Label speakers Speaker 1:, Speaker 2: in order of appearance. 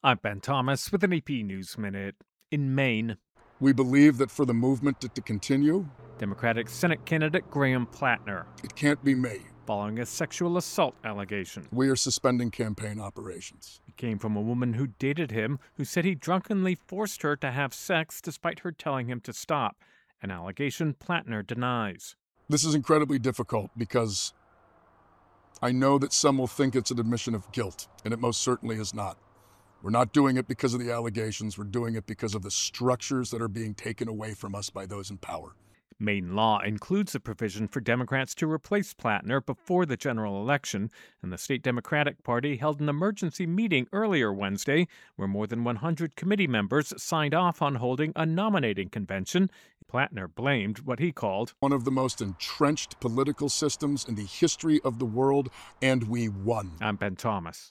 Speaker 1: I'm Ben Thomas with an AP News Minute. In Maine,
Speaker 2: We believe that for the movement to continue,
Speaker 1: Democratic Senate candidate Graham Plattner,
Speaker 2: it can't be me.
Speaker 1: following a sexual assault allegation.
Speaker 2: We are suspending campaign operations.
Speaker 1: It came from a woman who dated him who said he drunkenly forced her to have sex despite her telling him to stop, an allegation Plattner denies.
Speaker 2: This is incredibly difficult because I know that some will think it's an admission of guilt, and it most certainly is not. We're not doing it because of the allegations. We're doing it because of the structures that are being taken away from us by those in power.
Speaker 1: Maine law includes a provision for Democrats to replace Plattner before the general election, and the state Democratic Party held an emergency meeting earlier Wednesday where more than 100 committee members signed off on holding a nominating convention. Plattner blamed what he called
Speaker 2: one of the most entrenched political systems in the history of the world, and we won.
Speaker 1: I'm Ben Thomas.